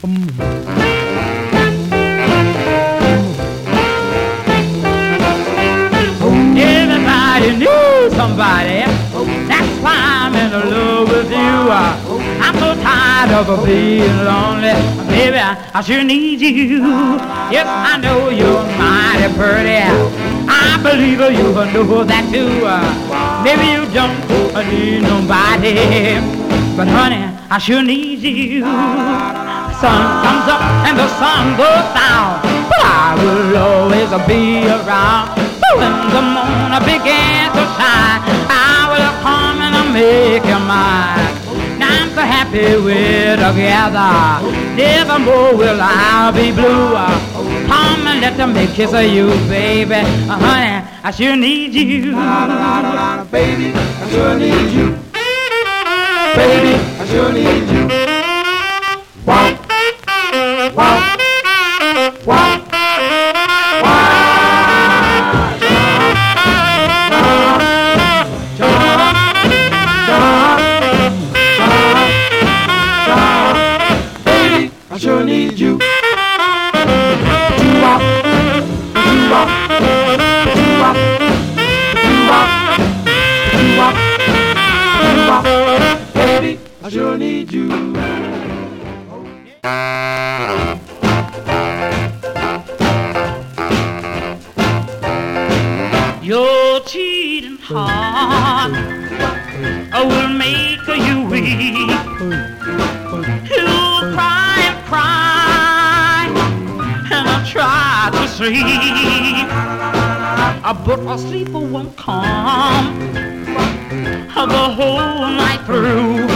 Everybody needs somebody. That's why I'm in love with you. I'm so tired of being lonely. Baby, I sure need you. Yes, I know you're mighty pretty. I believe you know that too. Maybe you don't need nobody, but honey, I sure need you. Sun comes up and the sun goes down, but I will always be around. When the moon begins to shine, I will come and make you mine. Now I'm so happy we're together, nevermore will I be blue. Come and let me kiss you, baby. Honey, I sure need you. Baby, I sure need you. Baby, I sure need you. Wow, wow, wow. I sure need you. Baby, I sure need you. Your cheating heart will make you weak. You'll cry and cry, and I'll try to sleep, but sleep won't come the whole night through.